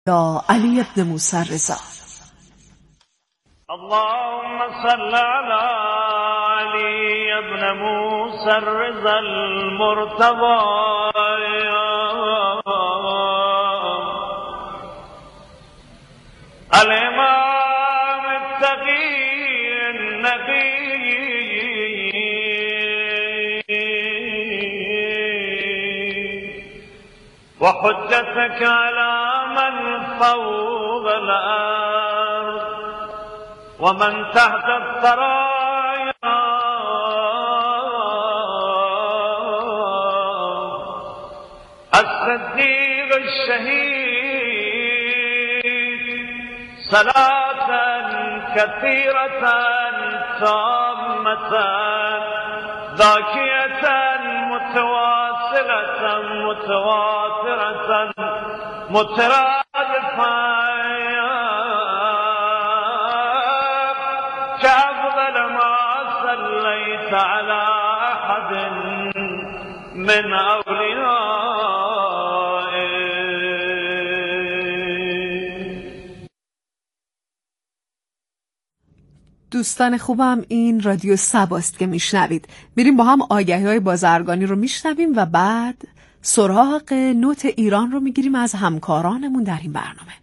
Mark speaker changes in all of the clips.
Speaker 1: یا علی ابن موسی رضا.
Speaker 2: اللهم صل على علي ابن موسى الرضا المرتضى الإمام التقي النبي وحجتك على من فوق الأرض ومن تحت الثرايا الصديق الشهيد صلاة كثيرة تامة ذاكية متواصلة متواترة مترادفة كأفضل ما صليت على أحد من أوليائه.
Speaker 1: دوستان خوبم، این رادیو سباست که میشنوید. میریم با هم آگهی‌های بازرگانی رو میشنویم و بعد سراغ نوت ایران رو میگیریم از همکارانمون در این برنامه.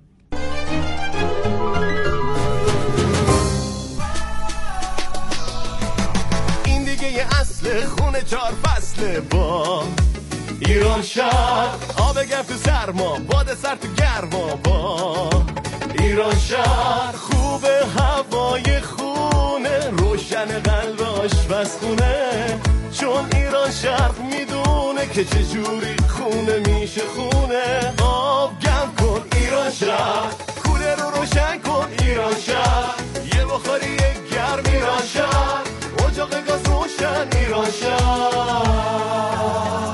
Speaker 3: این دیگه یه اصل خونه 4 فصله با ایران شهر، آب گرم تو سرما، باد سر تو گرما با ایران شهر. خوبه هوای خونه، روشن قلب آشپزخونه، چون ایران شهر میدونه که چجوری خونه میشه خونه. آب گرم کن ایران شهر، کوله رو روشن کن ایران شهر، یه بخاری گرم ایران شهر، اجاق گاز روشن ایران شهر.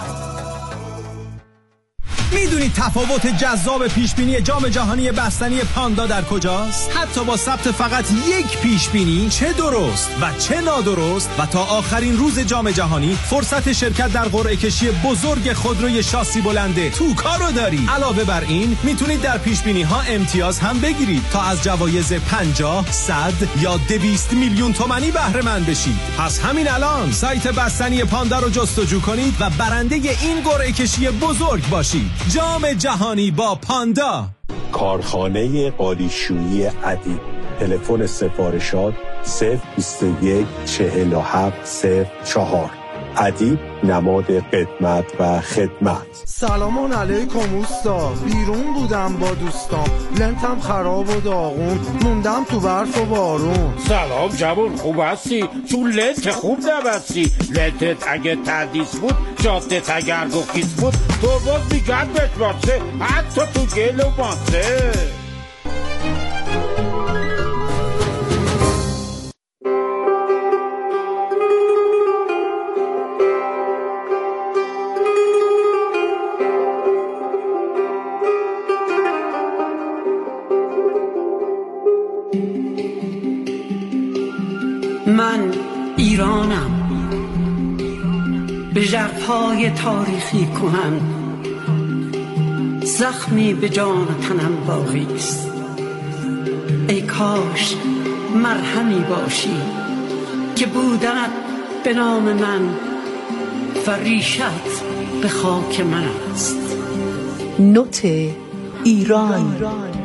Speaker 4: میدونید تفاوت جذاب پیشبینی جام جهانی بستنی پاندا در کجاست؟ حتی با ثبت فقط یک پیشبینی، چه درست و چه نادرست، و تا آخرین روز جام جهانی فرصت شرکت در قرعه کشی بزرگ خودروی شاسی بلنده توکا رو داری. علاوه بر این میتونید در پیشبینی ها امتیاز هم بگیرید تا از جوایز 50، 100 یا 200 میلیون تومانی بهره مند بشید. پس همین الان سایت بستنی پاندا رو جستجو کنید و برنده این قرعه کشی بزرگ باشید. جام جهانی با پاندا.
Speaker 5: کارخانه قالیشویی ادیب. تلفن سفارشات 021 47 04. ادیب نماد قدمت و خدمت.
Speaker 6: سلام علیکم اوستا، بیرون بودم با دوستام، لنتم خراب و داغون، موندم تو برف و بارون.
Speaker 7: سلام جوون، خوب هستی؟ چون لنت خوب نبستی. لنتت اگه تدیس بود، جادت اگر گفیس بود، تو باز میگن بتواسه، حتی تو گل و ماسه.
Speaker 8: من ایرانم، به ژرفای تاریخی کنن، زخمی به جان تنم باقی است. ای کاش مرهمی باشی که بودنت به نام من و ریشت به خاک من است.
Speaker 1: نوت ایران.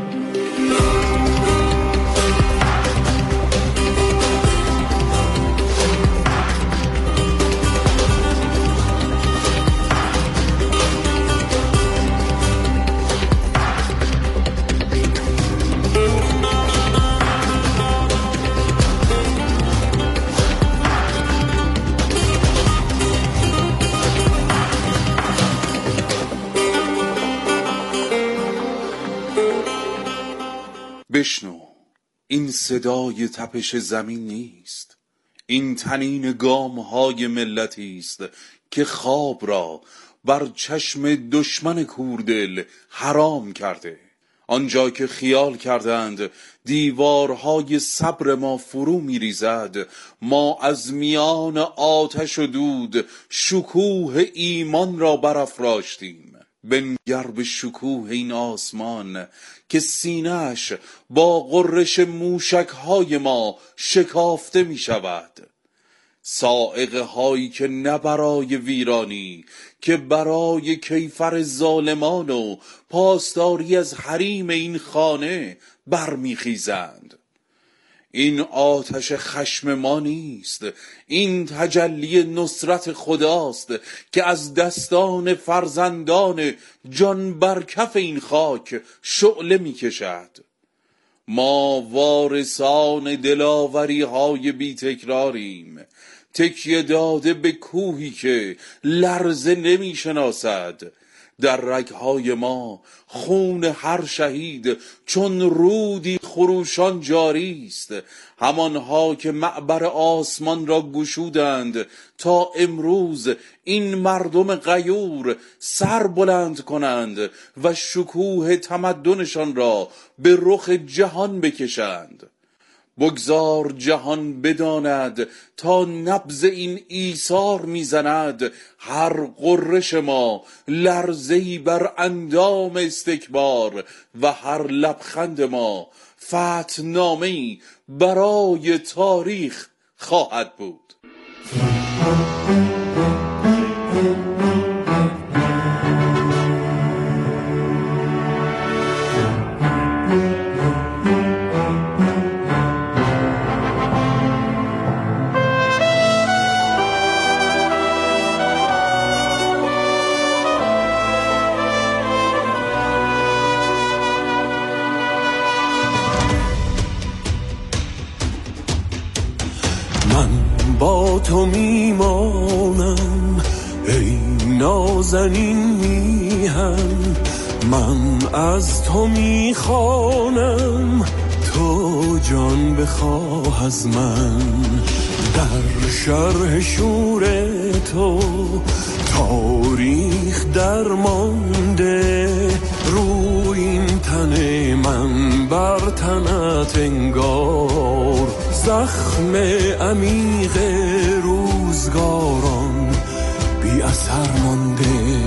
Speaker 9: بشنو، این صدای تپش زمین نیست، این طنین گام‌های ملتی است که خواب را بر چشم دشمن کوردل حرام کرده. آنجا که خیال کردند دیوارهای صبر ما فرو می‌ریزد، ما از میان آتش و دود شکوه ایمان را برافراشتیم. بنگر به شکوه این آسمان که سینه‌اش با غرش موشک‌های ما شکافته می شود. صاعقه هایی که نه برای ویرانی که برای کیفر ظالمان و پاسداری از حریم این خانه برمیخیزند. این آتش خشم ما نیست، این تجلی نصرت خداست که از دستان فرزندان جان برکف این خاک شعله می کشد. ما وارثان دلاوری های بی تکراریم، تکیه داده به کوهی که لرزه نمی شناسد. در رگهای ما خون هر شهید چون رودی خروشان جاری است. همانها که معبر آسمان را گشودند تا امروز این مردم غیور سر بلند کنند و شکوه تمدنشان را به رخ جهان بکشند. بگذار جهان بداند تا نبض این ایثار میزند هر غرش ما لرزه‌ای بر اندام استکبار و هر لبخند ما فتح‌نامه‌ای برای تاریخ خواهد بود.
Speaker 3: با تو میمانم ای نازنین میهن، من از تو میخوانم تو جان بخواه از من. در شرح شور تو تاریخ درمانده، روی این تن من بر تنت انگار زخم عمیق روزگاران بی اثر مانده.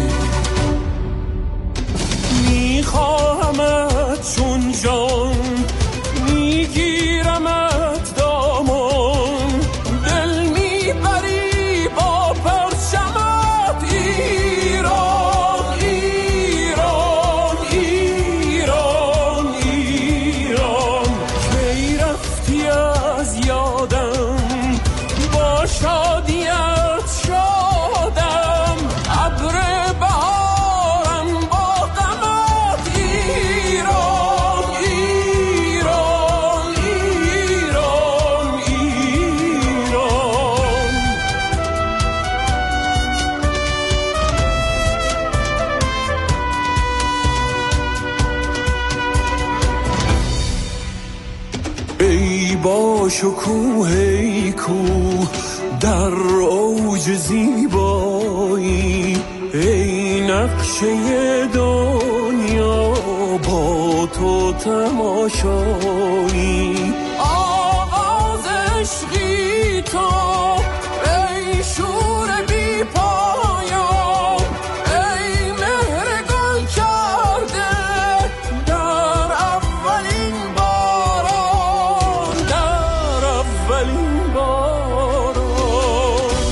Speaker 3: میخواهمت چون جان، میگیرمت دامان، دل میبری با پرچمت ایران ایران ایران ایران. کی رفتی از یادم با شادیت شادم، ابر بهارم با غمت ایران ایران ایران ایران. ای با شکوه ای کوه در اوج زیبایی، ای نقشه دنیا با تو تماشایی. آغاز عشقی تو ای شور بی پایان، ای مهر گل کرده در اولین باران، در اولین باران.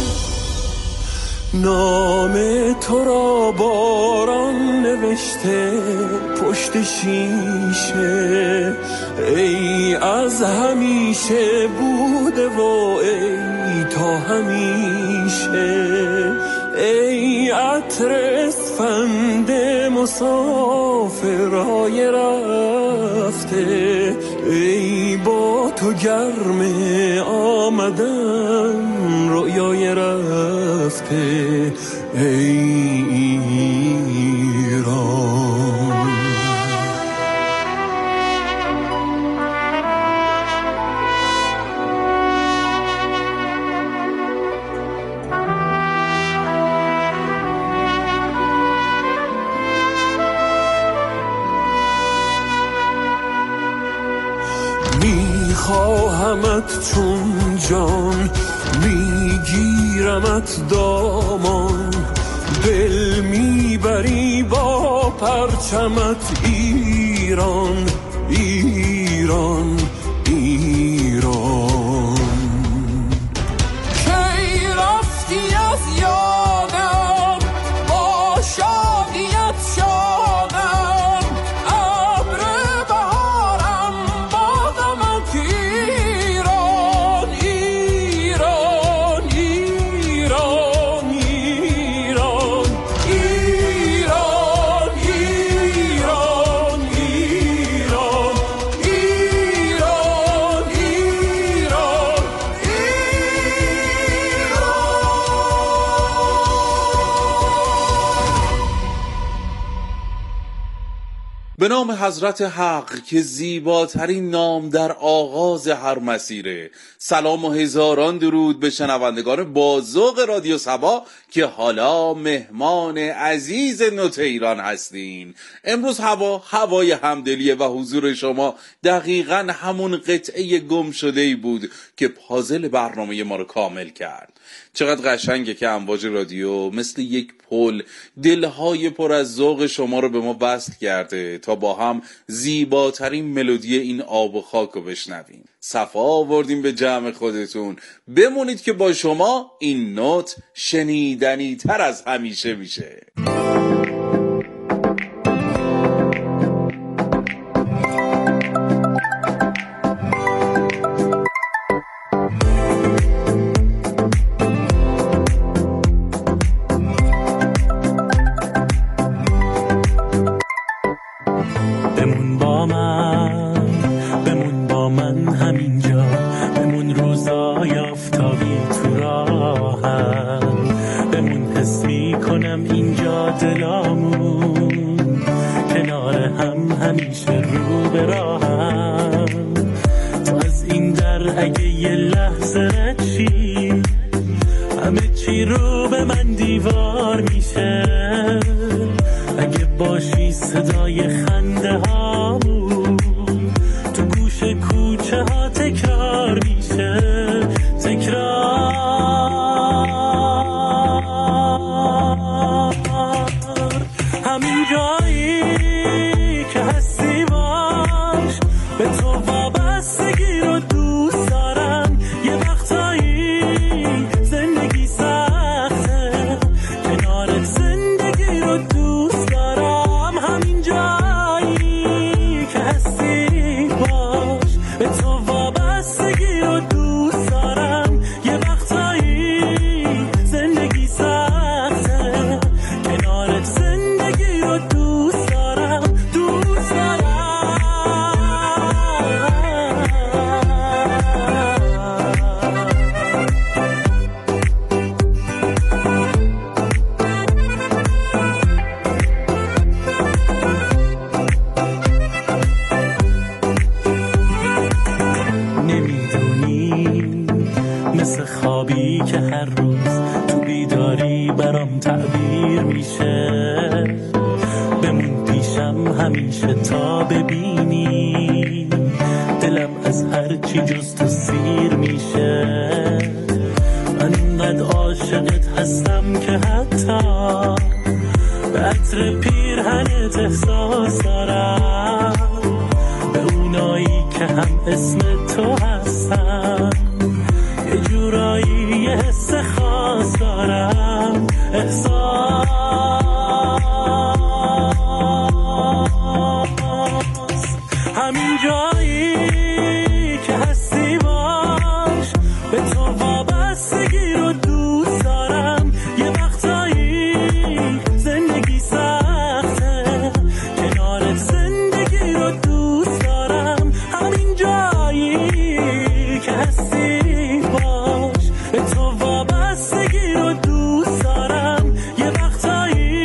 Speaker 3: نام تو را باران نوشته پشت شیشه، ای از همیشه بوده و ای تا همیشه. ای عطر اسفند مسافرای رفته، ای با تو گرم آمدن رویای رفته ای ایران. میخواهمت چون جان، میگیرمت دامان، دل میبری با پرچمت ایران ایران ایران. کی رفتی از یادم با شادیت شادم، ابر بهارم با غمت ایران ایران ایران ایران ایران ایران ایران ایران ایران.
Speaker 9: به نام حضرت حق که زیباترین نام در آغاز هر مسیره. سلام و هزاران درود به شنوندگان بازوق رادیو صبا که حالا مهمان عزیز نوت ایران هستین. امروز هوای همدلیه و حضور شما دقیقاً همون قطعه گم شده‌ای بود که پازل برنامه ما رو کامل کرد. چقدر قشنگه که امواج رادیو مثل یک پل دلهای پر از ذوق شما رو به ما وصل کرده تا با هم زیباترین ملودی این آب و خاک رو بشنویم. صفا آوردیم به جمع خودتون. بمونید که با شما این نوت شنیدنی تر از همیشه میشه.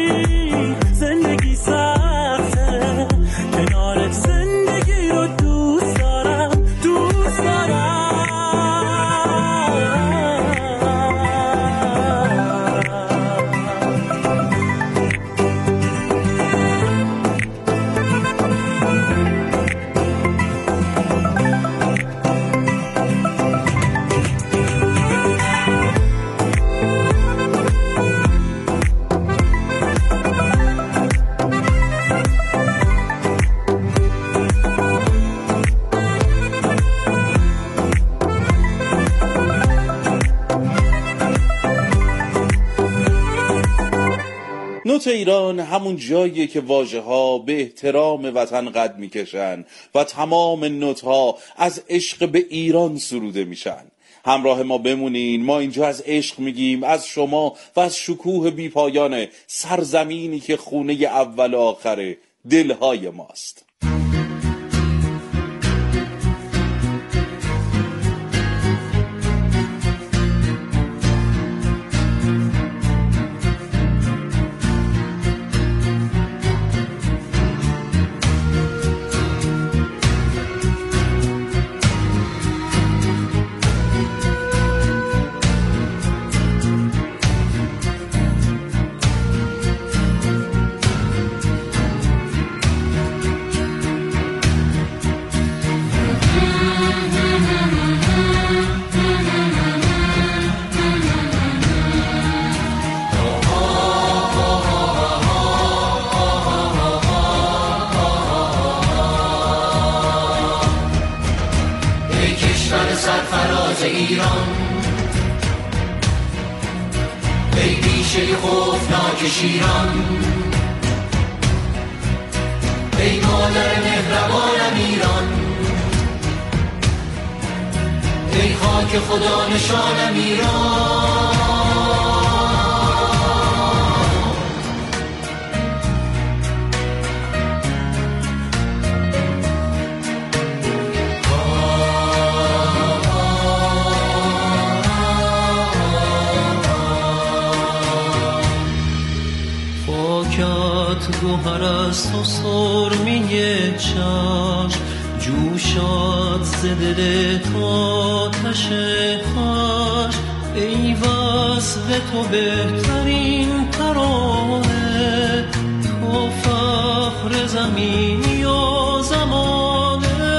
Speaker 3: زندگی سخته کنارت زندگی رو دوست
Speaker 9: نوت ایران همون جاییه که واژه‌ها به احترام وطن قد میکشن و تمام نوت‌ها از عشق به ایران سروده میشن. همراه ما بمونین، ما اینجا از عشق میگیم، از شما و از شکوه بیپایان سرزمینی که خونه اول و آخر دلهای ماست.
Speaker 10: سرفراز ایران، ای بیشه خوفناک شیران، ای مادر مهربانم ایران، ای خاک خدا نشانم ایران.
Speaker 11: گوهر است و سرمی چشم، جوشات ز دل تو آتش خشم، ای وصف تو بهترین ترانه، تو فخر زمینی و زمانه،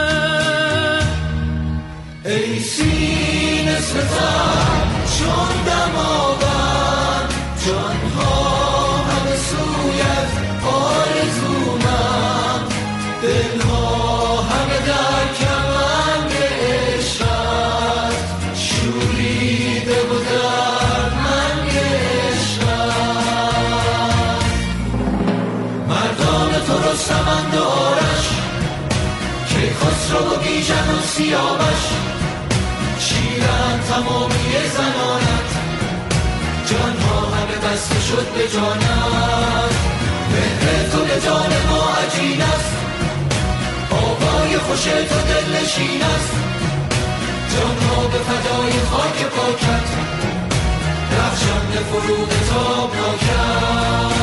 Speaker 10: ای سینه ستم چون دماوند، جانها سویت آرزومم، دلها همه در کمند عشقت، شوریده و دردمند عشقت. مردان تو رستمند و آرش، کیخسرو و بیژن و سیاوش، شیرند تمامی زنانت، جانها همه بسته شد به جانت. مهر تو به جان ما عجین است، آبای خوش تو دلنشین است، جانها به فدای خاک پاکت، رخشنده فروغ تابناکت.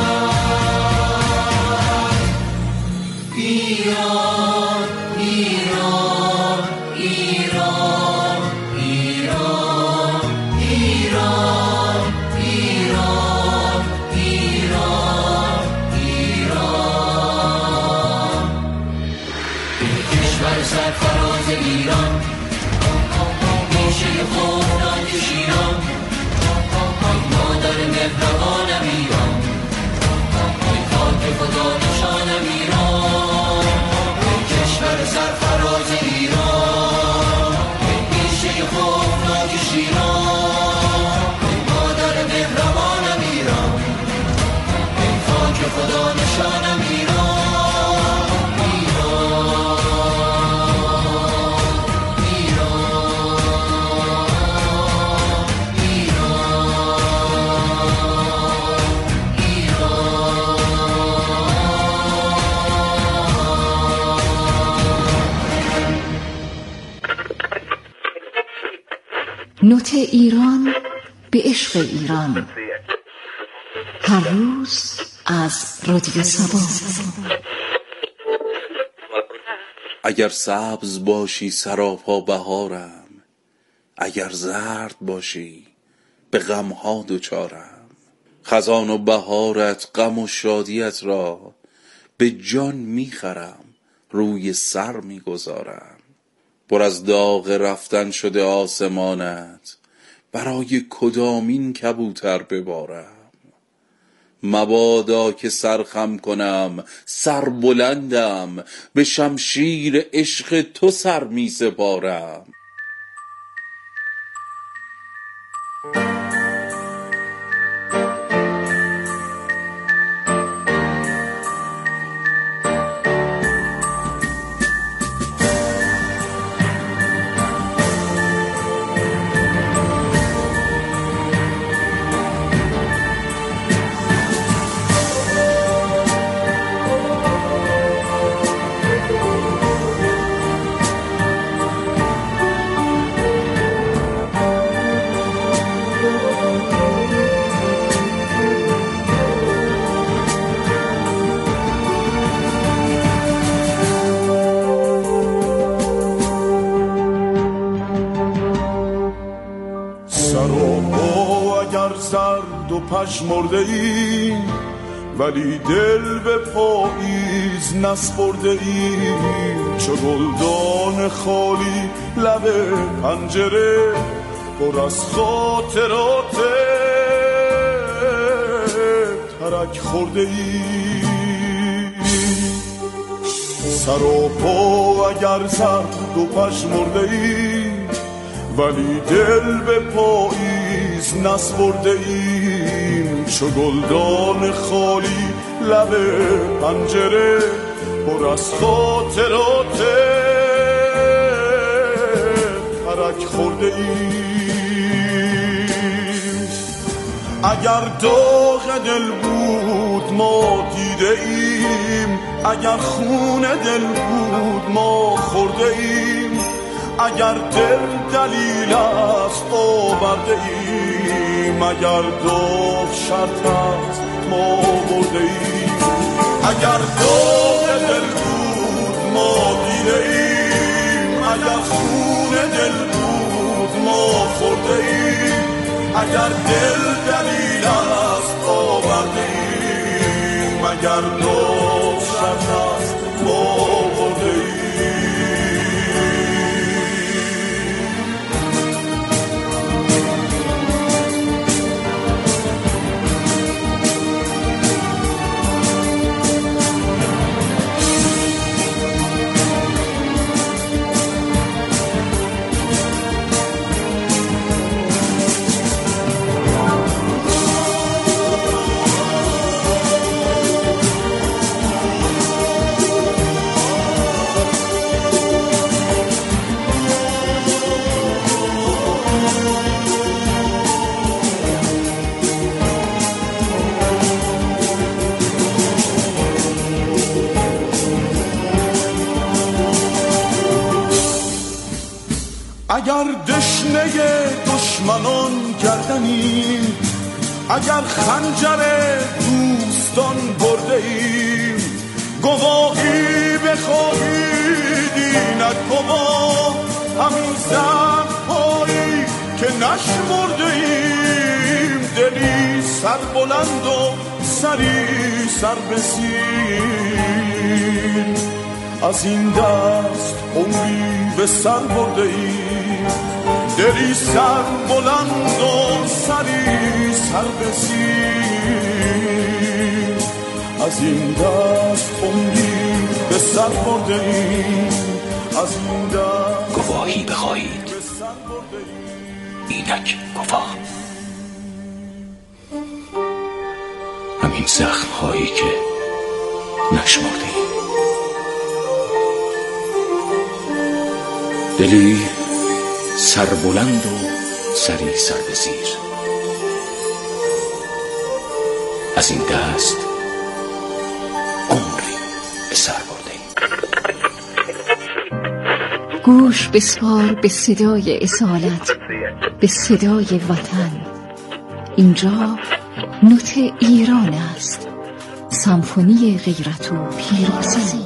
Speaker 10: ایران ایران ایران ایران ایران ایران ایران ایران، این کشور سرفراز ایران، میشه خوفناک شیران، مادر مهربانم ایران، این خاک خدا نشانم ایران، این کشور سرفراز ایران، این میشه خوفناک شیران، مادر مهربانم ایران، این خاک خدا نشانم ایران.
Speaker 12: نوت ایران به عشق ایران، هر روز از رادیو سبا.
Speaker 9: اگر سبز باشی سراپا بهارم، اگر زرد باشی به غمها دچارم، خزان و بهارت غم و شادیت را به جان میخرم، روی سر میگذارم. پر از داغ رفتن شده آسمانت، برای کدامین کبوتر ببارم. مبادا که سرخم کنم سر بلندم، به شمشیر عشق تو سر می سپارم.
Speaker 13: پژمرده ایم ولی دل به پاییز نسپرده ایم. چو گلدان خالی لب پنجره پر از خاطرات ترک خورده ایم. سر و پا اگر زرد و پژمرده ایم ولی دل به پاییز نسپرده ایم. چو گلدان خالی لب پنجره پر از خاطرات ترک خورده ایم. اگر داغ دل بود ما دیده ایم، اگر خون دل بود ما خورده ایم. اگر دل دلیل است آورده ایم، اگر داغ شرط است ما برده ایم. اگر داغ دل بود ما دیده ایم، اگر خون دل بود ما خورده ایم. اگر دل دلیل است آورده ایم، اگر داغ شرط است ما برده ایم. اگر دشنه دشمنان گردنیم، اگر خنجر دوستان برده ایم، گواهی بخواهید اینک گواه همین زخم‌هایی که نشمرده ایم. دلی سر بلند و سری سر بسیر، از این دست عمری به سر برده ایم. دلی سر بلند و سری سر بسیر، از این دست عمری به سر برده ایم. از این دست
Speaker 14: گواهی بخواهید اینک گواه همین زخم‌هایی که نشمرده ایم. دلی سر بلند و سری سر به زیر، از این دست عمری به سر برده ایم.
Speaker 12: گوش بسپار به صدای اصالت، به صدای وطن. اینجا نوت ایران است، سمفونی غیرت و پیروزی.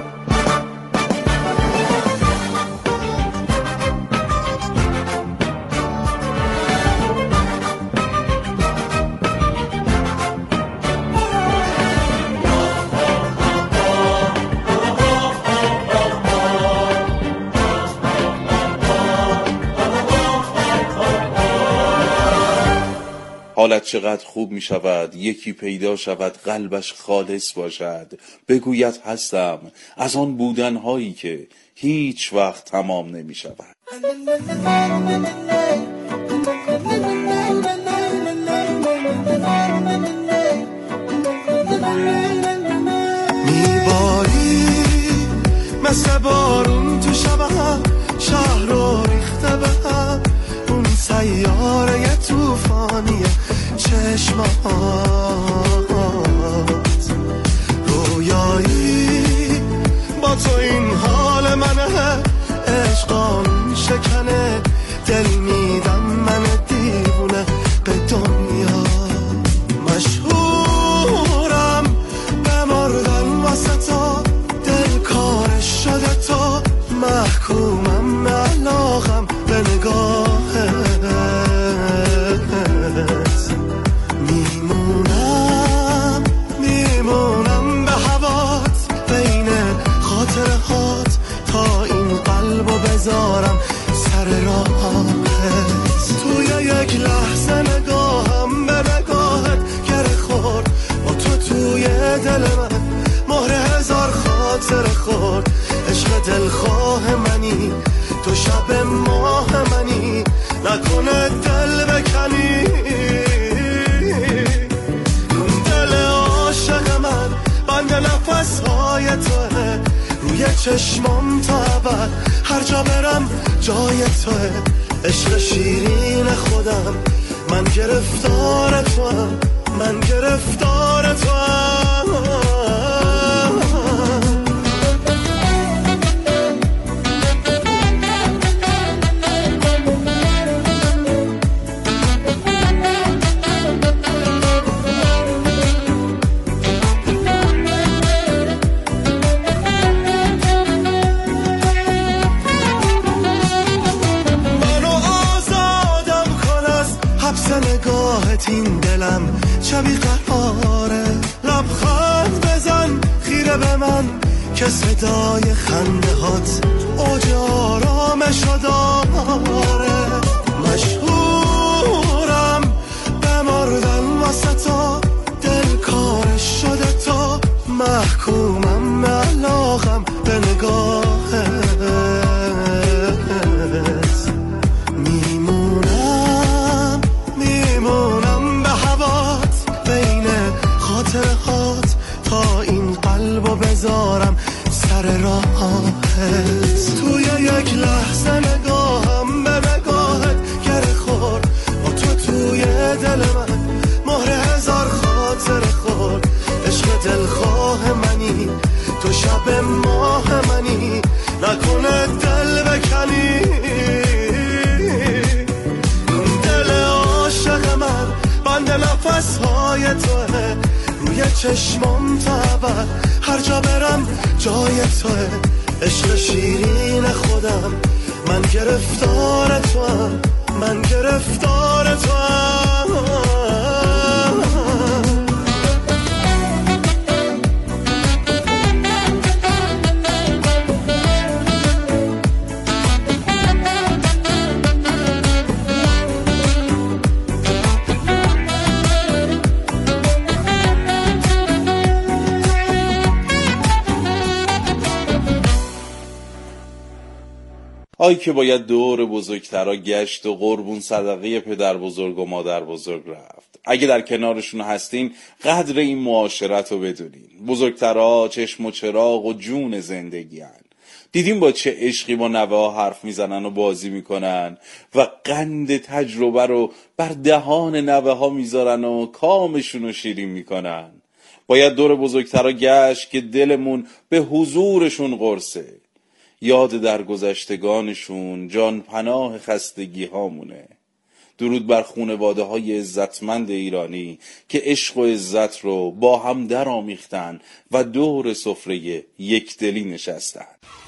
Speaker 9: حالت چقدر خوب می شود یکی پیدا شود قلبش خالص باشد، بگوید هستم از آن بودنهایی که هیچ وقت تمام نمی شود.
Speaker 3: میباری مثل بارون تو شبه شهر رو ریخته به هم، اون سیاره توفانی چشمات، رویایی با تو این حال منه، عشقان شکنه دل میدم من دیوونه به دنیا. مشهورم بمردن واسه تو، دل کارش شده تو، محکومم به علاقم به نگاهت. خاطره هات تا این قلبو بذارم سر راهت. توی یک لحظه نگاهم به نگاهت گره خورد، با تو توی دل من مهر هزار خاطره خورد. عشق دلخواه منی تو، شب ماه منی، نکنه دل بکنی. دل عاشق من بند نفس‌های توه، روی چشمام تا ابد هر جا برم جای توه. عشق شیرین خودم من گرفتار توام، من گرفتار توام. این دلم چه بی قراره، لبخند بزن خیره به من که صدای خنده هات اوج آرامشو داره. مشهورم بمردن واسه تو، دل کارش شده تو، محکومم به علاقم به نگاهت. میمونم به هوات بین خاطره هات تا این قلبو بذارم سر راهت. توی یک لحظه نگاهم به نگاهت گره خورد، با تو توی دل من مهر هزار خاطره خورد. عشق دلخواه منی تو، شب ماه منی، نکنه دل بکنی. دل عاشق من بند نفس‌های توه، روی چشمام تا ابد هر جا برم جای توه. عشق شیرین خودم من گرفتار توام، من گرفتار توام.
Speaker 9: آی که باید دور بزرگترها گشت و قربون صدقه پدر بزرگ و مادر بزرگ رفت. اگه در کنارشون هستین قدر این معاشرت رو بدونین. بزرگترها چشم و چراغ و جون زندگی هن. دیدیم با چه عشقی با نوه ها حرف میزنن و بازی میکنن و قند تجربه رو بر دهان نوه ها میذارن و کامشون رو شیرین میکنن. باید دور بزرگترها گشت که دلمون به حضورشون قرصه. یاد در گذشتگانشون جان پناه خستگی هامونه. درود بر خانواده های عزتمند ایرانی که عشق و عزت رو با هم در آمیختن و دور سفره یک دلی نشستن.